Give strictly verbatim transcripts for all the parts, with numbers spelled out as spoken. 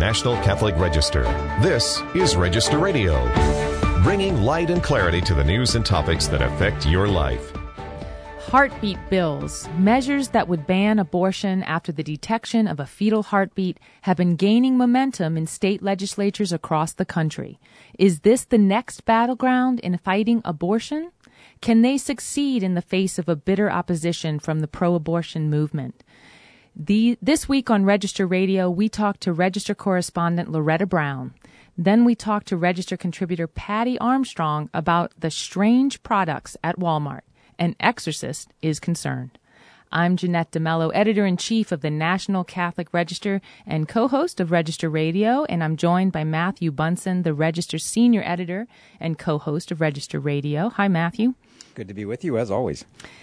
National Catholic Register. This is Register Radio, bringing light and clarity to the news and topics that affect your life. Heartbeat bills, measures that would ban abortion after the detection of a fetal heartbeat, have been gaining momentum in state legislatures across the country. Is this the next battleground in fighting abortion? Can they succeed in the face of a bitter opposition from the pro-abortion movement? The, this week on Register Radio, we talked to Register correspondent Loretta Brown. Then we talked to Register contributor Patty Armstrong about the strange products at Walmart. An exorcist is concerned. I'm Jeanette DeMello, editor-in-chief of the National Catholic Register and co-host of Register Radio, and I'm joined by Matthew Bunson, the Register senior editor and co-host of Register Radio. Hi, Matthew. Good to be with you, as always.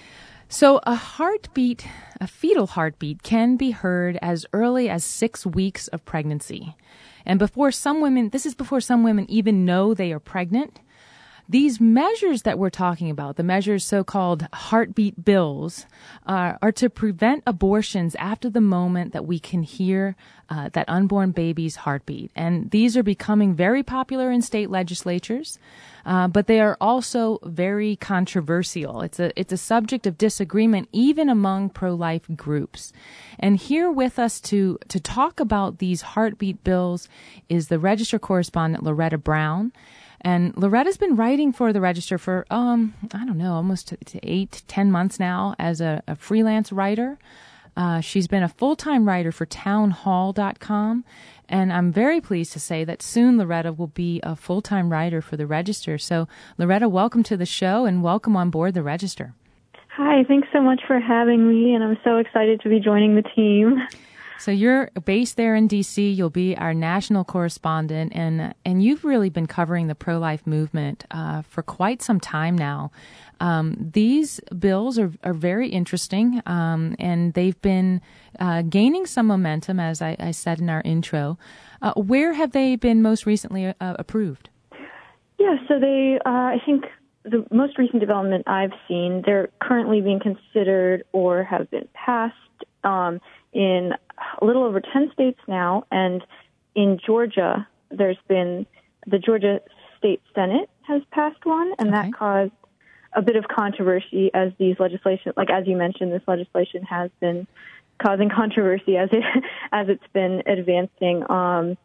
So a heartbeat, a fetal heartbeat, can be heard as early as six weeks of pregnancy. And before some women, this is before some women even know they are pregnant. These measures that we're talking about, the measures so-called heartbeat bills, uh, are to prevent abortions after the moment that we can hear uh, that unborn baby's heartbeat. And these are becoming very popular in state legislatures, uh, but they are also very controversial. It's a it's a subject of disagreement even among pro-life groups. And here with us to to talk about these heartbeat bills is the Register correspondent Loretta Brown. And Loretta's been writing for the Register for, um, I don't know, almost eight, ten months now as a, a freelance writer. Uh, she's been a full-time writer for town hall dot com. And I'm very pleased to say that soon Loretta will be a full-time writer for the Register. So, Loretta, welcome to the show and welcome on board the Register. Hi, thanks so much for having me, and I'm so excited to be joining the team. So you're based there in D C. You'll be our national correspondent, and and you've really been covering the pro-life movement uh, for quite some time now. Um, these bills are, are very interesting, um, and they've been uh, gaining some momentum, as I, I said in our intro. Uh, where have they been most recently uh, approved? Yeah, so they, uh, I think the most recent development I've seen, they're currently being considered or have been passed um, in a little over ten states now, and in Georgia, there's been the Georgia State Senate has passed one, and okay. that caused a bit of controversy as these legislation, like as you mentioned, this legislation has been causing controversy as it as it's been advancing. Um,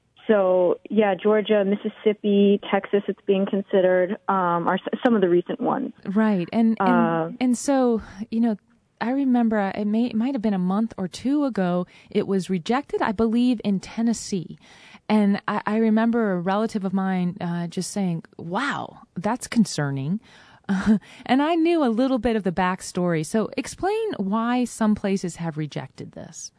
so yeah, Georgia, Mississippi, Texas, it's being considered um, are some of the recent ones. Right, and and, uh, and so you know. I remember it, may, it might have been a month or two ago, it was rejected, I believe, in Tennessee. And I, I remember a relative of mine uh, just saying, wow, that's concerning. Uh, and I knew a little bit of the backstory. So explain why some places have rejected this.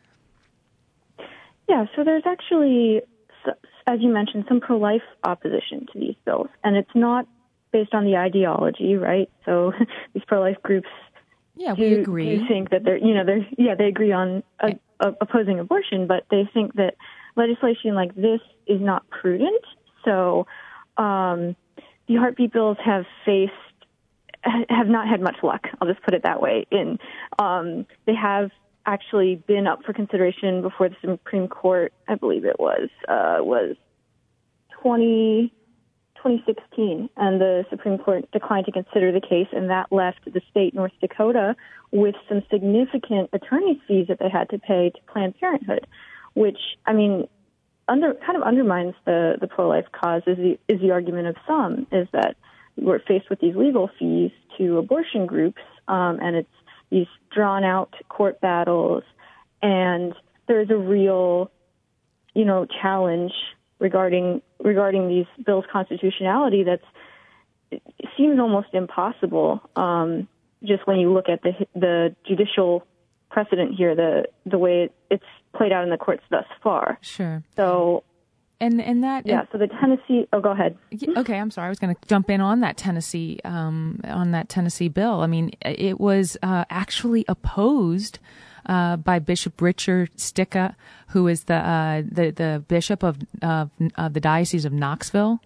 Yeah, so there's actually, as you mentioned, some pro-life opposition to these bills. And it's not based on the ideology, right? So these pro-life groups Yeah, we do, agree. do think that they're, you know, they're, yeah, they agree on uh, uh, opposing abortion, but they think that legislation like this is not prudent. So um, the heartbeat bills have faced, have not had much luck. I'll just put it that way. In um, they have actually been up for consideration before the Supreme Court. I believe it was uh, was twenty. twenty sixteen, and the Supreme Court declined to consider the case, and that left the state, North Dakota, with some significant attorney's fees that they had to pay to Planned Parenthood, which, I mean, under kind of undermines the, the pro-life cause, is the, is the argument of some, is that we're faced with these legal fees to abortion groups, um, and it's these drawn-out court battles, and there's a real, you know, challenge regarding regarding these bills' constitutionality that's it seems almost impossible. Um, just when you look at the the judicial precedent here, the the way it's played out in the courts thus far. Sure. So, and and that yeah. and, so the Tennessee. Oh, go ahead. Okay, I'm sorry. I was going to jump in on that Tennessee um, on that Tennessee bill. I mean, it was uh, actually opposed Uh, by Bishop Richard Sticka, who is the uh, the, the bishop of, of of the Diocese of Knoxville.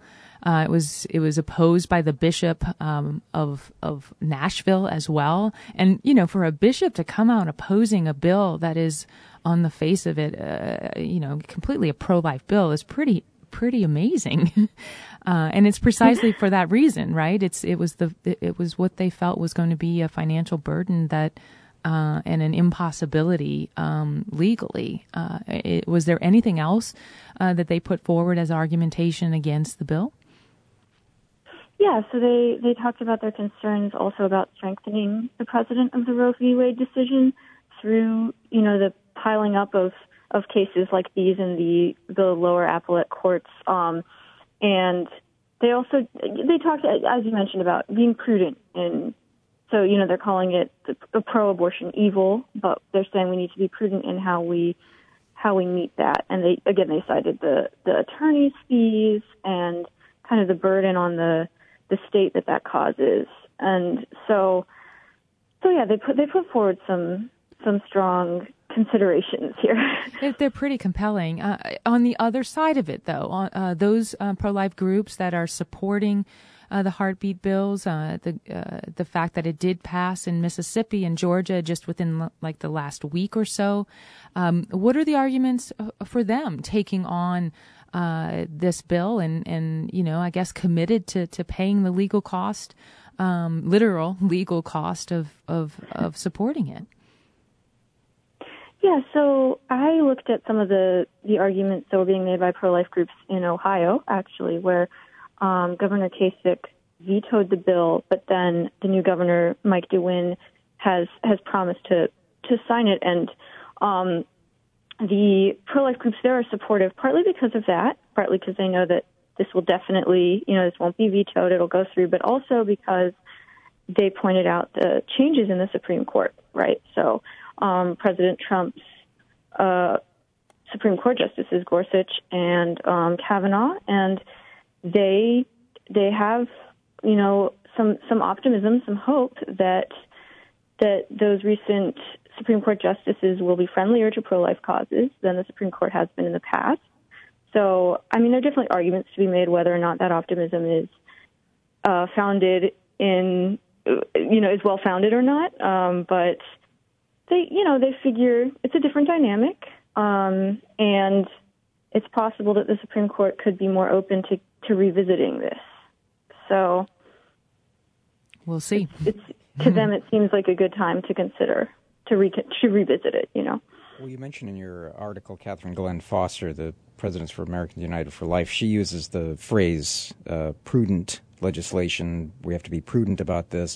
Uh, it was it was opposed by the bishop um, of of Nashville as well. And you know, for a bishop to come out opposing a bill that is on the face of it, uh, you know, completely a pro-life bill is pretty pretty amazing. uh, and it's precisely for that reason, right? It's it was the it was what they felt was going to be a financial burden that. Uh, and an impossibility um, legally. Uh, it, was there anything else uh, that they put forward as argumentation against the bill? Yeah, so they, they talked about their concerns also about strengthening the precedent of the Roe v. Wade decision through, you know, the piling up of, of cases like these in the, the lower appellate courts. Um, and they also, they talked, as you mentioned, about being prudent in. So, you know, they're calling it a pro-abortion evil, but they're saying we need to be prudent in how we how we meet that. And they again, they cited the, the attorney's fees and kind of the burden on the the state that that causes. And so, so yeah, they put they put forward some some strong considerations here. They're pretty compelling. Uh, on the other side of it, though, uh, those uh, pro-life groups that are supporting Uh, the heartbeat bills, uh, the uh, the fact that it did pass in Mississippi and Georgia just within like the last week or so. Um, what are the arguments for them taking on uh, this bill and, and, you know, I guess committed to, to paying the legal cost, um, literal legal cost of, of, of supporting it? Yeah, so I looked at some of the, the arguments that were being made by pro-life groups in Ohio, actually, where Um, Governor Kasich vetoed the bill, but then the new governor, Mike DeWine, has has promised to, to sign it. And um, the pro-life groups there are supportive, partly because of that, partly because they know that this will definitely, you know, this won't be vetoed, it'll go through, but also because they pointed out the changes in the Supreme Court, right? So um, President Trump's uh, Supreme Court justices, Gorsuch and um, Kavanaugh, and they they have, you know, some some optimism, some hope that that those recent Supreme Court justices will be friendlier to pro-life causes than the Supreme Court has been in the past. So, I mean, there are definitely arguments to be made whether or not that optimism is uh, founded in, you know, is well-founded or not. Um, but they, you know, they figure it's a different dynamic, um, and it's possible that the Supreme Court could be more open to to revisiting this. So we'll see. It's, it's, to them, it seems like a good time to consider, to, re- to revisit it, you know. Well, you mentioned in your article, Catherine Glenn Foster, the Presidents for Americans United for Life, she uses the phrase uh, prudent legislation. We have to be prudent about this.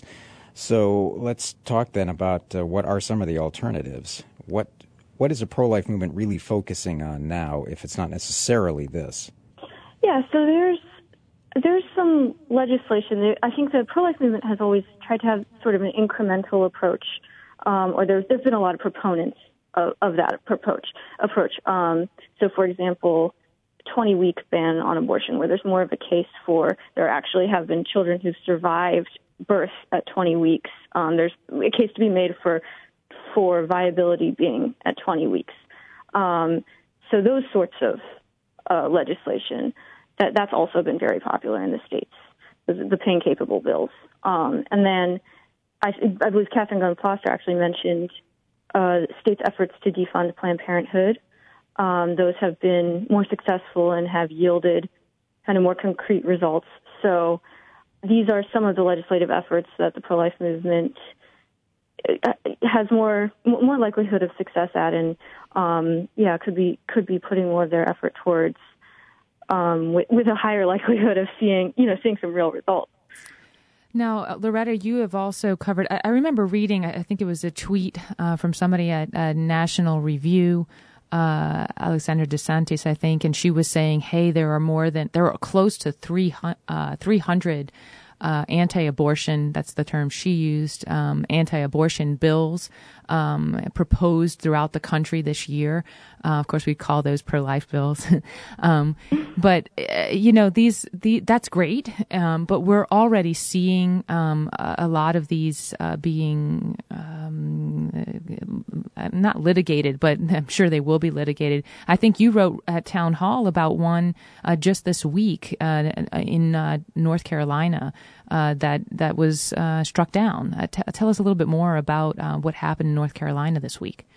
So let's talk then about uh, what are some of the alternatives. What What is the pro-life movement really focusing on now, if it's not necessarily this? Yeah, so there's there's some legislation. I think the pro-life movement has always tried to have sort of an incremental approach, um, or there's there's been a lot of proponents of, of that approach. Approach. Um, so, for example, twenty-week ban on abortion, where there's more of a case for there actually have been children who've survived birth at twenty weeks. Um, there's a case to be made for for viability being at twenty weeks. Um, so those sorts of uh, legislation. That that's also been very popular in the states, the, the pain-capable bills. Um, and then I, I believe Catherine Glenn Foster actually mentioned uh, states' efforts to defund Planned Parenthood. Um, those have been more successful and have yielded kind of more concrete results. So these are some of the legislative efforts that the pro-life movement has more more likelihood of success at, and um, yeah, could be could be putting more of their effort towards. Um, with, with a higher likelihood of seeing, you know, seeing some real results. Now, Loretta, you have also covered, I, I remember reading, I think it was a tweet uh, from somebody at uh, National Review, uh, Alexandra DeSantis, I think, and she was saying, hey, there are more than, there are close to three hundred uh, anti-abortion, that's the term she used, um, anti-abortion bills um, proposed throughout the country this year. Uh, of course, we call those pro-life bills. um, but, uh, you know, these, the, that's great. Um, but we're already seeing um, a, a lot of these uh, being um, not litigated, but I'm sure they will be litigated. I think you wrote at Town Hall about one uh, just this week uh, in uh, North Carolina uh, that that was uh, struck down. Uh, t- tell us a little bit more about uh, what happened in North Carolina this week.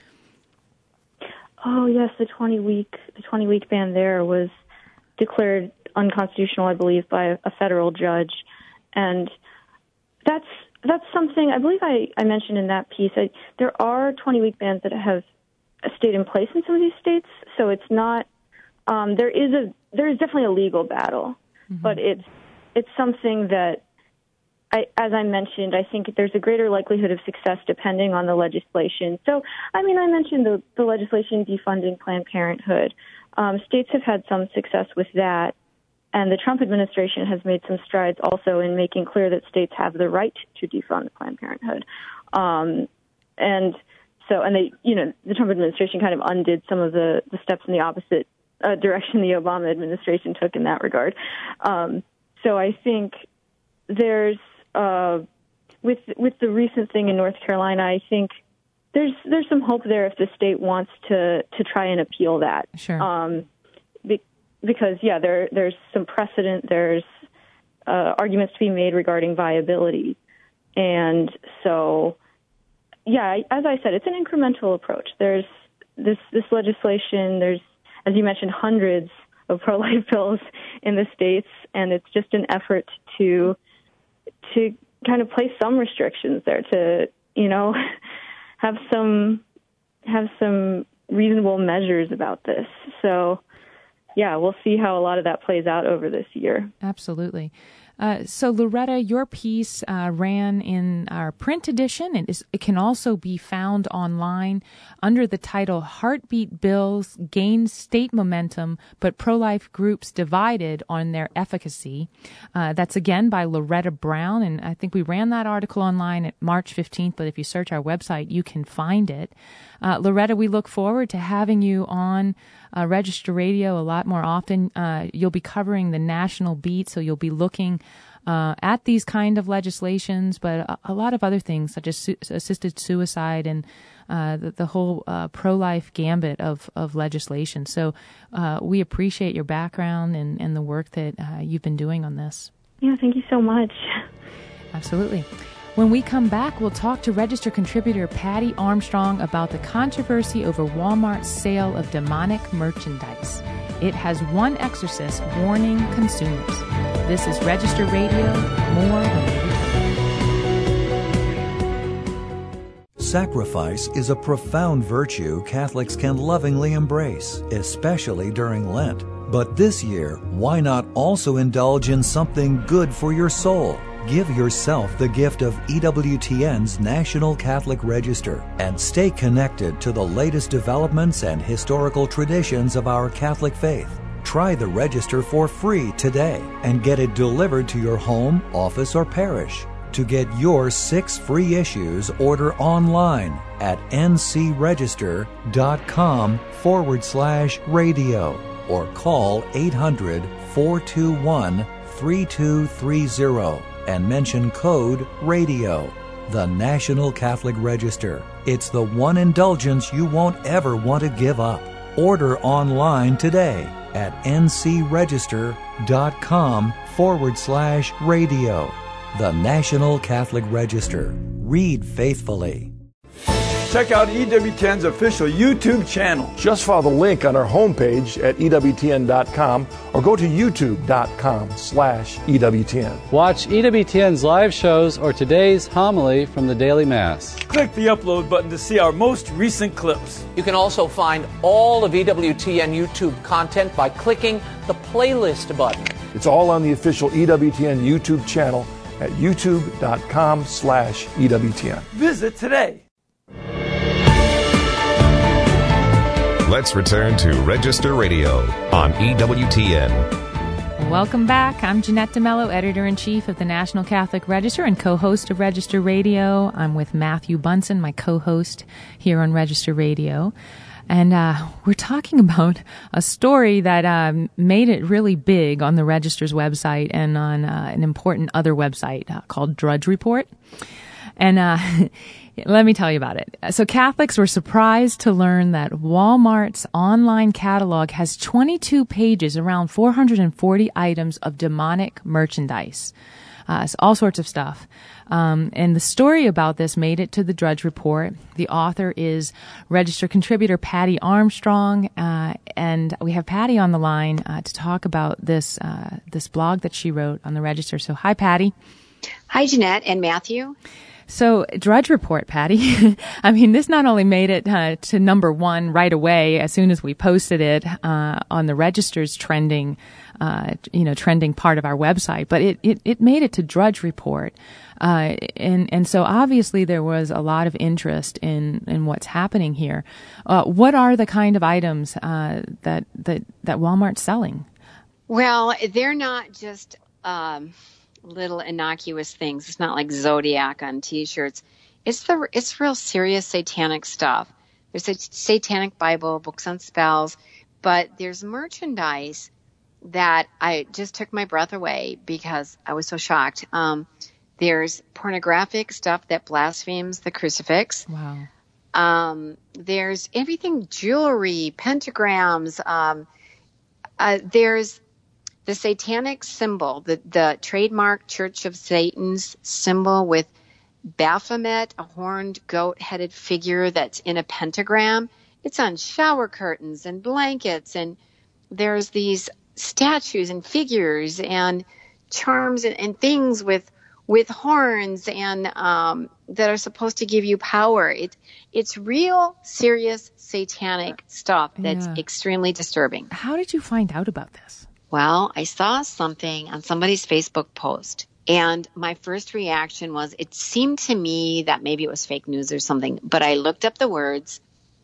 Oh yes, the twenty week the twenty week ban there was declared unconstitutional, I believe, by a federal judge, and that's that's something I believe I, I mentioned in that piece. I, there are twenty week bans that have stayed in place in some of these states, so it's not. Um, there is a there is definitely a legal battle, mm-hmm. but it's it's something that, I, as I mentioned, I think there's a greater likelihood of success depending on the legislation. So, I mean, I mentioned the, the legislation defunding Planned Parenthood. Um, states have had some success with that. And the Trump administration has made some strides also in making clear that states have the right to defund Planned Parenthood. Um, and so, and they, you know, the Trump administration kind of undid some of the, the steps in the opposite uh, direction the Obama administration took in that regard. Um, so I think there's, uh, with, with the recent thing in North Carolina, I think there's, there's some hope there if the state wants to, to try and appeal that. Sure. Um, be, Because, yeah, there there's some precedent, there's uh, arguments to be made regarding viability. And so, yeah, as I said, it's an incremental approach. There's this, this legislation, there's, as you mentioned, hundreds of pro-life bills in the states, and it's just an effort to to kind of place some restrictions there, to, you know, have some have some reasonable measures about this. So, yeah, we'll see how a lot of that plays out over this year. Absolutely. Uh, so, Loretta, your piece uh, ran in our print edition, and is, it can also be found online under the title "Heartbeat Bills Gain State Momentum, but Pro-Life Groups Divided on Their Efficacy." Uh, that's again by Loretta Brown, and I think we ran that article online at March fifteenth, but if you search our website, you can find it. Uh, Loretta, we look forward to having you on uh, Register Radio a lot more often. Uh, you'll be covering the national beat, so you'll be looking uh, at these kind of legislations, but a, a lot of other things such as su- assisted suicide and uh, the, the whole uh, pro-life gambit of, of legislation. So uh, we appreciate your background and, and the work that uh, you've been doing on this. Yeah, thank you so much. Absolutely. When we come back, we'll talk to Register contributor Patty Armstrong about the controversy over Walmart's sale of demonic merchandise. It has one exorcist warning consumers. This is Register Radio. More when we return. Sacrifice is a profound virtue Catholics can lovingly embrace, especially during Lent. But this year, why not also indulge in something good for your soul? Give yourself the gift of E W T N's National Catholic Register and stay connected to the latest developments and historical traditions of our Catholic faith. Try the Register for free today and get it delivered to your home, office, or parish. To get your six free issues, order online at ncregister.com forward slash radio or call eight hundred, four two one, three two three zero. and mention code RADIO. The National Catholic Register. It's the one indulgence you won't ever want to give up. Order online today at ncregister.com forward slash radio. The National Catholic Register. Read faithfully. Check out E W T N's official YouTube channel. Just follow the link on our homepage at E W T N dot com or go to youtube.com slash EWTN. Watch E W T N's live shows or today's homily from the Daily Mass. Click the upload button to see our most recent clips. You can also find all of E W T N YouTube content by clicking the playlist button. It's all on the official E W T N YouTube channel at youtube.com slash EWTN. Visit today. Let's return to Register Radio on E W T N. Welcome back. I'm Jeanette DeMello, Editor-in-Chief of the National Catholic Register and co-host of Register Radio. I'm with Matthew Bunson, my co-host here on Register Radio. And uh, we're talking about a story that um, made it really big on the Register's website and on uh, an important other website uh, called Drudge Report. And uh, let me tell you about it. So Catholics were surprised to learn that Walmart's online catalog has twenty-two pages, around four hundred forty items of demonic merchandise. Uh, so all sorts of stuff. Um, and the story about this made it to the Drudge Report. The author is registered contributor Patty Armstrong, uh, and we have Patty on the line uh, to talk about this uh, this blog that she wrote on the Register. So, hi, Patty. Hi, Jeanette and Matthew. So, Drudge Report, Patty. I mean, this not only made it uh, to number one right away as soon as we posted it uh, on the Register's trending, uh, you know, trending part of our website, but it, it, it made it to Drudge Report. Uh, and, and so obviously there was a lot of interest in, in what's happening here. Uh, what are the kind of items, uh, that, that, that Walmart's selling? Well, they're not just, um, little innocuous things. It's not like Zodiac on T-shirts. It's the, it's real serious satanic stuff. There's a satanic Bible, books on spells, but there's merchandise that I just took my breath away because I was so shocked. Um, There's pornographic stuff that blasphemes the crucifix. Wow. Um, there's everything, jewelry, pentagrams. Um, uh, there's the satanic symbol, the, the trademark Church of Satan's symbol with Baphomet, a horned goat-headed figure that's in a pentagram. It's on shower curtains and blankets, and there's these statues and figures and charms and, and things with with horns and um, that are supposed to give you power. It, it's real, serious, satanic stuff that's Yeah. extremely disturbing. How did you find out about this? Well, I saw something on somebody's Facebook post, and my first reaction was it seemed to me that maybe it was fake news or something, but I looked up the words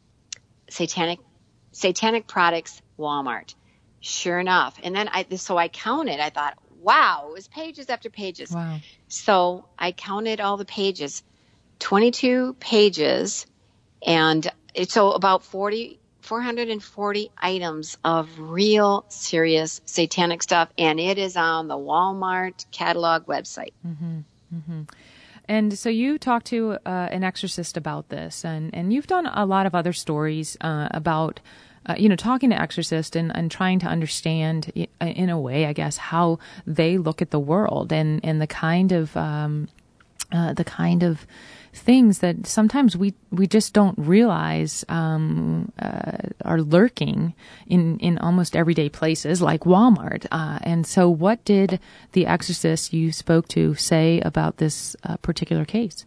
satanic satanic products Walmart. Sure enough. And then I so I counted. I thought, wow, it was pages after pages. Wow. So I counted all the pages, twenty-two pages, and it's so about forty, four hundred forty items of real serious satanic stuff, and it is on the Walmart catalog website. Mm-hmm. Mm-hmm. And so you talked to uh, an exorcist about this, and, and you've done a lot of other stories uh, about Uh, you know, talking to exorcists and, and trying to understand, in a way, I guess, how they look at the world and, and the kind of um, uh, the kind of things that sometimes we, we just don't realize um, uh, are lurking in, in almost everyday places like Walmart. Uh, and so, what did the exorcist you spoke to say about this uh, particular case?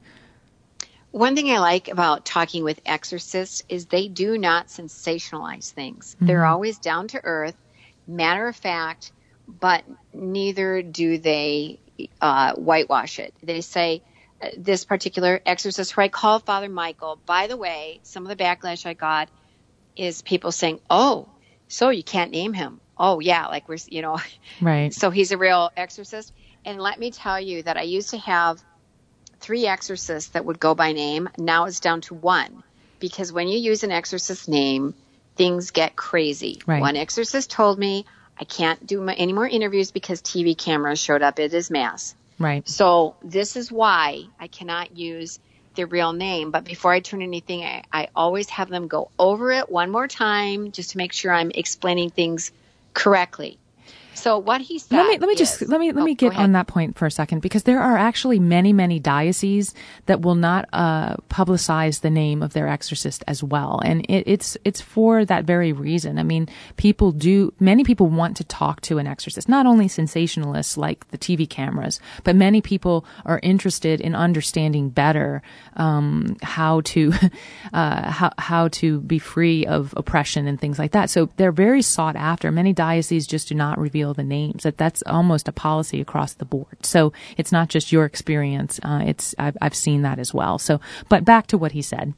One thing I like about talking with exorcists is they do not sensationalize things. Mm-hmm. They're always down to earth, matter of fact, but neither do they uh, whitewash it. They say, uh, this particular exorcist who I call Father Michael, by the way, some of the backlash I got is people saying, oh, so you can't name him. Oh, yeah, like we're, you know, right. So he's a real exorcist. And let me tell you that I used to have three exorcists that would go by name. Now it's down to one, because when you use an exorcist name, things get crazy. Right. One exorcist told me I can't do my, any more interviews because T V cameras showed up at his mass. Right. So this is why I cannot use their real name. But before I turn anything, I, I always have them go over it one more time just to make sure I'm explaining things correctly. So what he said. Let me let me is, just let me let oh, me get on that point for a second, because there are actually many many dioceses that will not uh, publicize the name of their exorcist as well, and it, it's it's for that very reason. I mean, people do many people want to talk to an exorcist, not only sensationalists like the T V cameras, but many people are interested in understanding better um, how to uh, how how to be free of oppression and things like that. So they're very sought after. Many dioceses just do not reveal the names. That that's almost a policy across the board. So it's not just your experience. Uh, it's I've, I've seen that as well. So, but back to what he said.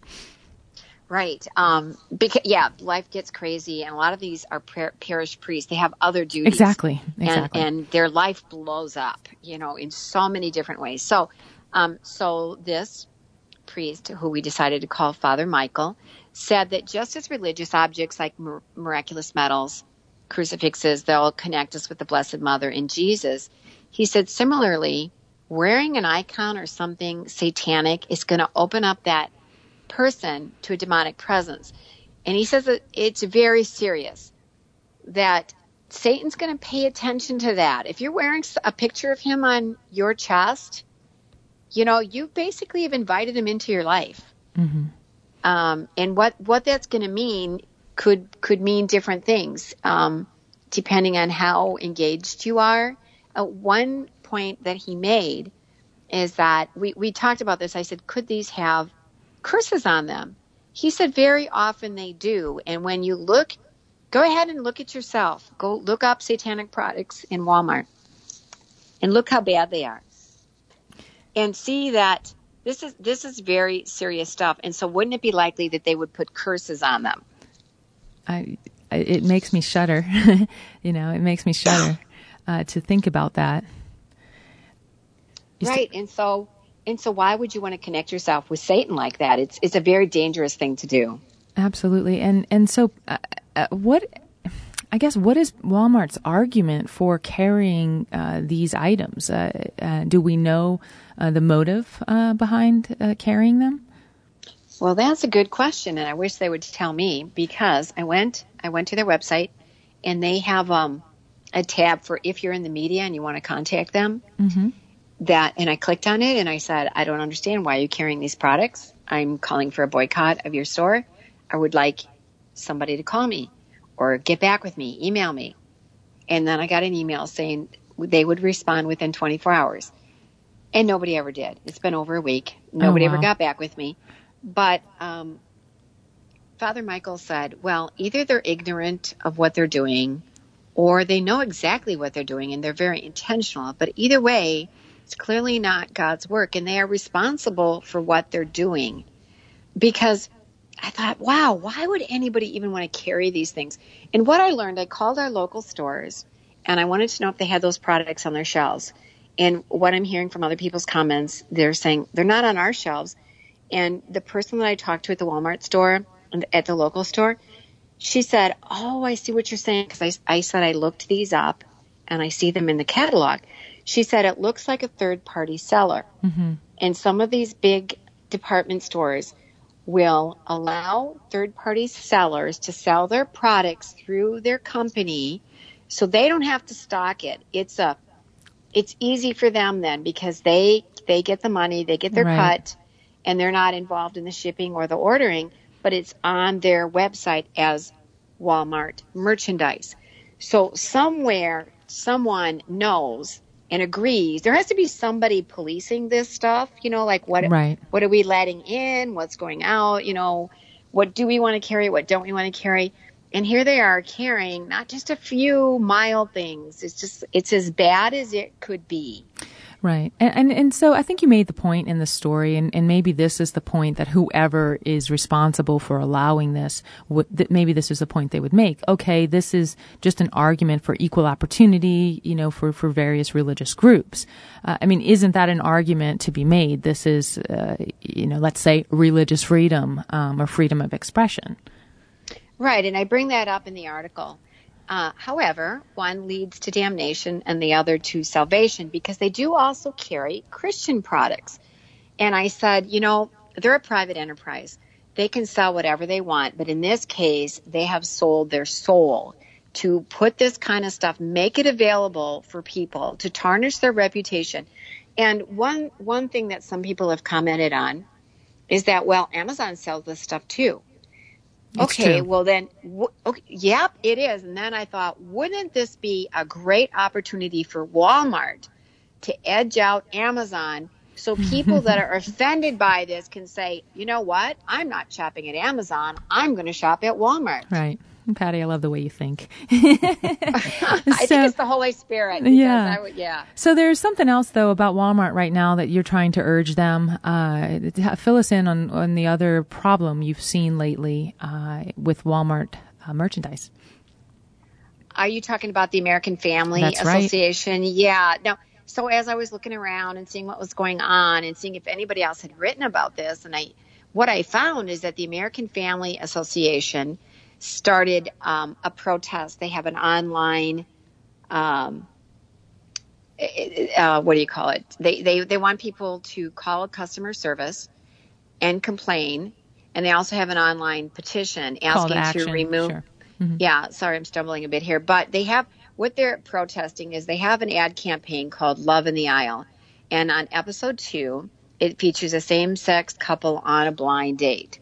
Right. Um, because, yeah, life gets crazy, and a lot of these are par- parish priests. They have other duties. Exactly. Exactly. And, and their life blows up, you know, in so many different ways. So, um, so this priest, who we decided to call Father Michael, said that just as religious objects like mir- miraculous medals, crucifixes, they'll connect us with the Blessed Mother and Jesus. He said, similarly, wearing an icon or something satanic is going to open up that person to a demonic presence. And he says that it's very serious, that Satan's going to pay attention to that. If you're wearing a picture of him on your chest, you know, you basically have invited him into your life. Mm-hmm. Um, and what, what that's going to mean could could mean different things, um, depending on how engaged you are. Uh, one point that he made is that we, we talked about this. I said, could these have curses on them? He said very often they do. And when you look, go ahead and look at yourself. Go look up satanic products in Walmart and look how bad they are. And see that this is this is very serious stuff. And so wouldn't it be likely that they would put curses on them? I, it makes me shudder. you know, it makes me shudder uh, to think about that. You right. St- and so and so why would you want to connect yourself with Satan like that? It's it's a very dangerous thing to do. Absolutely. And and so uh, uh, what I guess what is Walmart's argument for carrying uh, these items? Uh, uh, do we know uh, the motive uh, behind uh, carrying them? Well, that's a good question, and I wish they would tell me, because I went I went to their website, and they have um, a tab for if you're in the media and you want to contact them. Mm-hmm. That, and I clicked on it, and I said, I don't understand why you're carrying these products. I'm calling for a boycott of your store. I would like somebody to call me or get back with me, email me. And then I got an email saying they would respond within twenty-four hours. And nobody ever did. It's been over a week. Nobody oh, wow. ever got back with me. But um, Father Michael said, well, either they're ignorant of what they're doing or they know exactly what they're doing and they're very intentional. But either way, it's clearly not God's work, and they are responsible for what they're doing. Because I thought, wow, why would anybody even want to carry these things? And what I learned, I called our local stores, and I wanted to know if they had those products on their shelves. And what I'm hearing from other people's comments, they're saying they're not on our shelves. And the person that I talked to at the Walmart store, at the local store, she said, oh, I see what you're saying. Because I, I said I looked these up, and I see them in the catalog. She said it looks like a third-party seller. Mm-hmm. And some of these big department stores will allow third-party sellers to sell their products through their company so they don't have to stock it. It's a, it's easy for them then, because they, they get the money, they get their right. cut, and they're not involved in the shipping or the ordering, but it's on their website as Walmart merchandise. So somewhere someone knows and agrees. There has to be somebody policing this stuff, you know, like what right. what are we letting in, what's going out, you know, what do we want to carry, what don't we want to carry? And here they are carrying not just a few mild things. It's just, it's as bad as it could be. Right. And, and and so I think you made the point in the story, and, and maybe this is the point that whoever is responsible for allowing this, would, that maybe this is the point they would make. Okay, this is just an argument for equal opportunity, you know, for, for various religious groups. Uh, I mean, isn't that an argument to be made? This is, uh, you know, let's say religious freedom um, or freedom of expression. Right, and I bring that up in the article. Uh, however, one leads to damnation and the other to salvation, because they do also carry Christian products. And I said, you know, they're a private enterprise. They can sell whatever they want. But in this case, they have sold their soul to put this kind of stuff, make it available for people, to tarnish their reputation. And one one thing that some people have commented on is that, well, Amazon sells this stuff too. It's okay, true. well then, w- okay, yep, it is. And then I thought, wouldn't this be a great opportunity for Walmart to edge out Amazon, so people that are offended by this can say, you know what, I'm not shopping at Amazon, I'm going to shop at Walmart. Right. Patty, I love the way you think. I so, think it's the Holy Spirit. Yeah. I would, yeah. So there's something else, though, about Walmart right now that you're trying to urge them. Uh, fill us in on, on the other problem you've seen lately uh, with Walmart uh, merchandise. Are you talking about the American Family That's Association? Right. Yeah. No. So as I was looking around and seeing what was going on and seeing if anybody else had written about this, and I, what I found is that the American Family Association started um, a protest. They have an online um, uh, what do you call it? They, they, they want people to call customer service and complain. And they also have an online petition asking action, to remove. Sure. Mm-hmm. Yeah, sorry, I'm stumbling a bit here. But they have, what they're protesting is they have an ad campaign called Love in the Aisle. And on episode two, it features a same-sex couple on a blind date.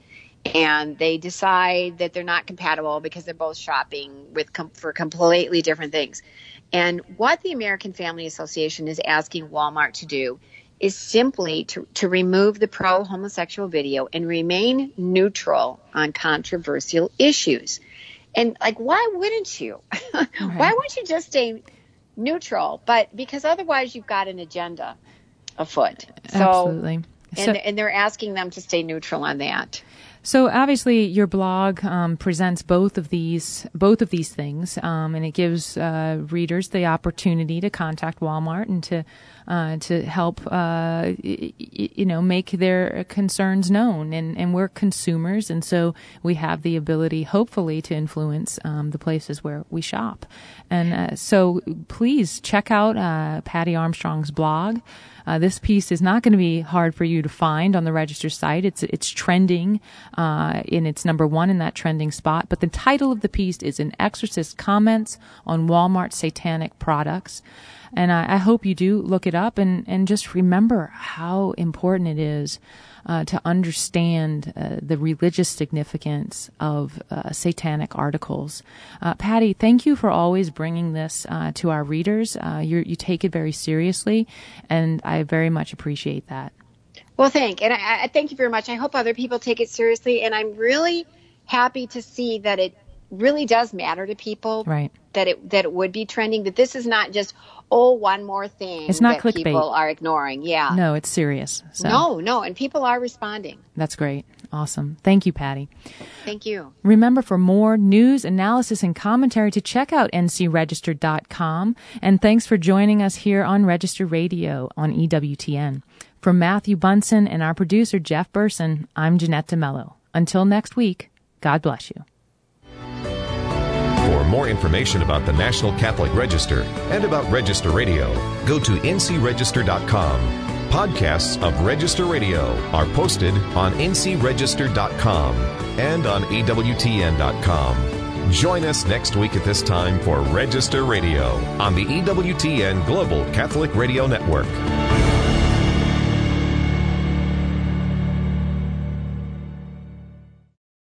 And they decide that they're not compatible because they're both shopping with com- for completely different things. And what the American Family Association is asking Walmart to do is simply to, to remove the pro-homosexual video and remain neutral on controversial issues. And, like, why wouldn't you? Right. Why wouldn't you just stay neutral? But because otherwise you've got an agenda afoot. So, Absolutely. And, so, and they're asking them to stay neutral on that. So obviously, your blog um, presents both of these both of these things, um, and it gives uh, readers the opportunity to contact Walmart and to uh, to help uh, y- you know make their concerns known. And, and we're consumers, and so we have the ability, hopefully, to influence um, the places where we shop. And uh, so, please check out uh, Patty Armstrong's blog. Uh, this piece is not going to be hard for you to find on the Register site. It's it's trending, uh, and it's number one in that trending spot. But the title of the piece is "An Exorcist Comments on Walmart Satanic Products." And I, I hope you do look it up and, and just remember how important it is uh, to understand uh, the religious significance of uh, satanic articles. Uh, Patty, thank you for always bringing this uh, to our readers. Uh, you you take it very seriously, and I very much appreciate that. Well, thank and I, I thank you very much. I hope other people take it seriously, and I'm really happy to see that it really does matter to people. Right. That it that it would be trending. That this is not just oh one more thing. It's not that clickbait. People are ignoring. Yeah. No, it's serious. So. No, no, and people are responding. That's great. Awesome. Thank you, Patty. Thank you. Remember, for more news, analysis, and commentary, to check out N C Register dot com. And thanks for joining us here on Register Radio on E W T N. For Matthew Bunson and our producer, Jeff Burson, I'm Jeanette DeMello. Until next week, God bless you. For more information about the National Catholic Register and about Register Radio, go to N C Register dot com. Podcasts of Register Radio are posted on N C Register dot com and on E W T N dot com. Join us next week at this time for Register Radio on the E W T N Global Catholic Radio Network.